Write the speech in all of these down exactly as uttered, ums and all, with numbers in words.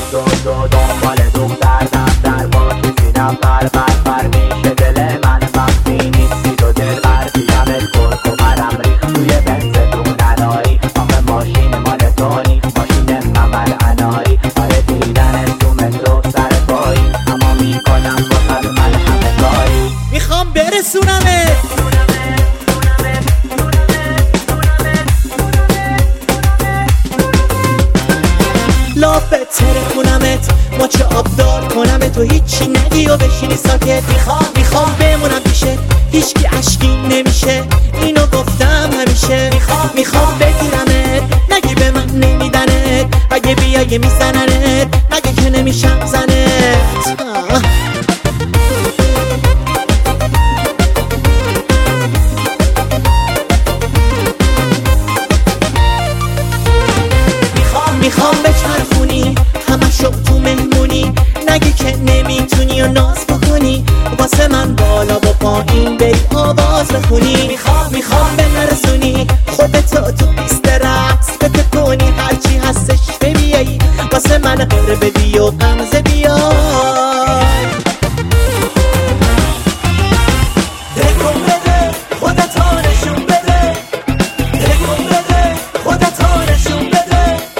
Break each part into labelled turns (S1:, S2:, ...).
S1: دو دو دنبال دختر دفتر با کسی نفر برفر میشه دل من وقتی نیستی تو دل بر بیمت کرد و برم ریخ توی بنز دوننایی آخه ماشین مال تونی ماشین ممل انایی آره دیدن تو مترو سر پایی اما میکنم با خد من همه گاهی
S2: میخوام برسونمت لافت ترکونمت ما چه آبدار کنم تو هیچی نگی و بشینی ساکت میخوام میخوام بمونم پیشت هیچکی اشکی نمیشه اینو گفتم همیشه میخوام میخوام بگیرمت نگی به من نمیدنت اگه بیای میزننت نگی که نمیشم زنت آه. میخوام بچرخونی همشو تو مهمونی نگی که نمیتونی و ناز بکنی واسه من بالا و پایین بری آواز بخونی میخوام میخوام به نرسونی خودتو تو پیست رقص بته کنی هرچی هستش ببیایی واسه من غیر بدی و غمزه بیای تکون بده خودتو نشون بده تکون بده خودتو نشون بده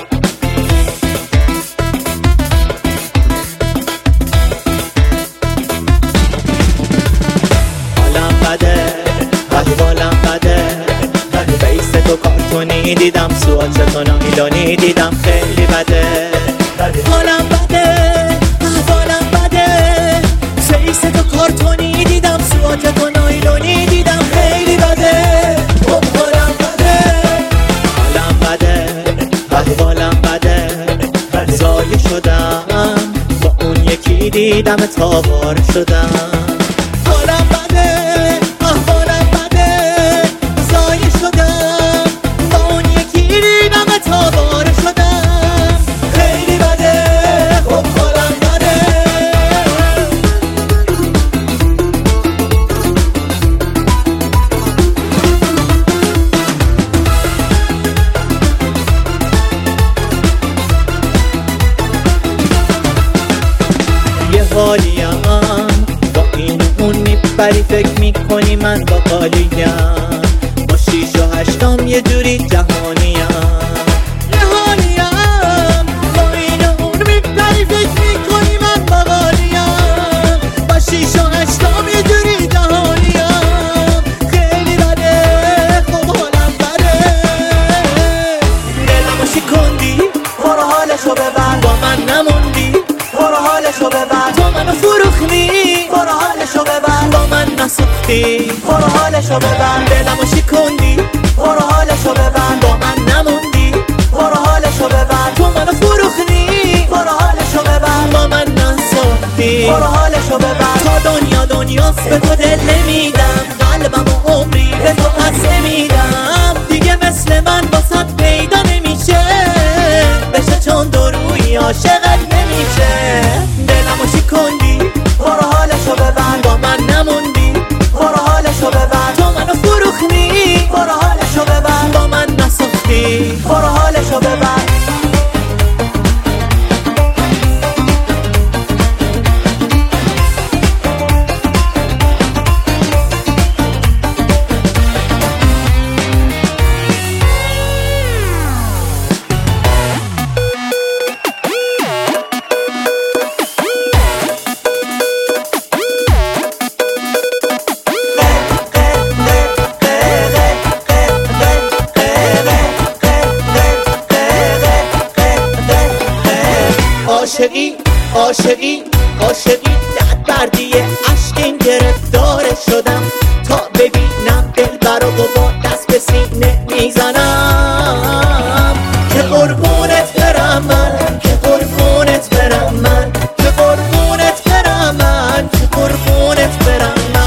S2: بالم بده فیس تو کارتونی دیدم سوالتو نایلونی دیدم خیلی بده بالم بده بالم بده فیس تو کارتونی دیدم سوالتو نایلونی دیدم خیلی بده بالم بده بالم بده بالم بده زایه شدم با اون یکی دیدم تابار شدم بالم بده تاباره شدم خیلی بده خب حالم بده یه حالیم با این اون میپری فکر میکنی من با قالیم با شیش و هشتام یه جوری جهانیم حالشو ببر با من نموندی برو حالشو ببر تو منو فروخنی برو حالشو ببر با من نسوختی برو حالشو ببر دلمو شکوندی برو حالشو ببر با من نموندی برو حالشو ببر تو منو فروخنی برو حالشو ببر با من نسوختی برو حالشو ببر تا دنیا دنیاست به تو دل نمیدم قلبم و عمری به تو پس نمیدم دیگه مثل من واسه پیدا نمیشه بشه چون دو روی عاشقت نمیشه دلمو شکوندی برو حالشو ببر با من نموندی برو حالشو ببر تو منو فروخنی برو حالشو ببر با من نسوختی برو حالشو ببر عاشقی عاشقی عاشقی دد بردیه عشقین گرفتار شدم تا ببینم دلبر و با دست به سینه میزنم که قربونت برم من که قربونت برم من که قربونت برم من که قربونت برم من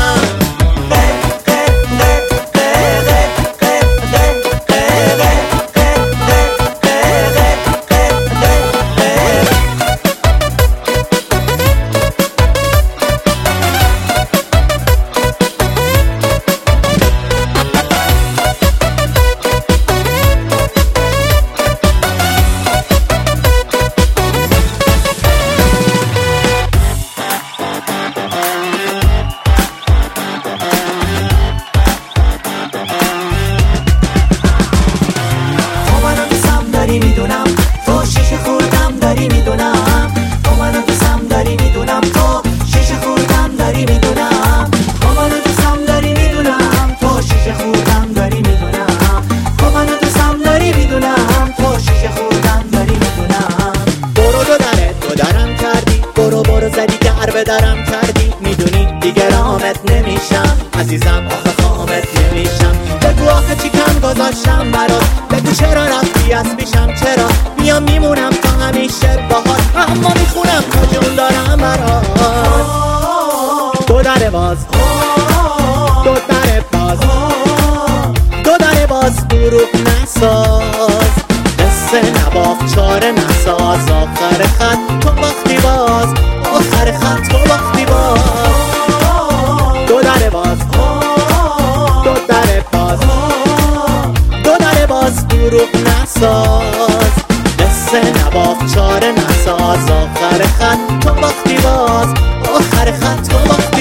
S2: به درم کردی، میدونی دیگه رامت نمیشم عزیزم، آخه خامت نمیشم. بگو آخه چی کم گذاشتم برات، بگو چرا رفتی از پیشم، چرا میام میمونم تا همیشه باهات، اما میخونم تا جون دارم برات. دو در باز دو در باز دو در باز دروغ نساز، قصه نباف چاره نساز، آخر خط تو باختی باز، آخر خط تو باختی باز. دو در باز دو در باز دو در باز دروغ نساز، قصه نباف چاره نساز، آخر خط تو باختی باز، آخر خط تو باختی باز.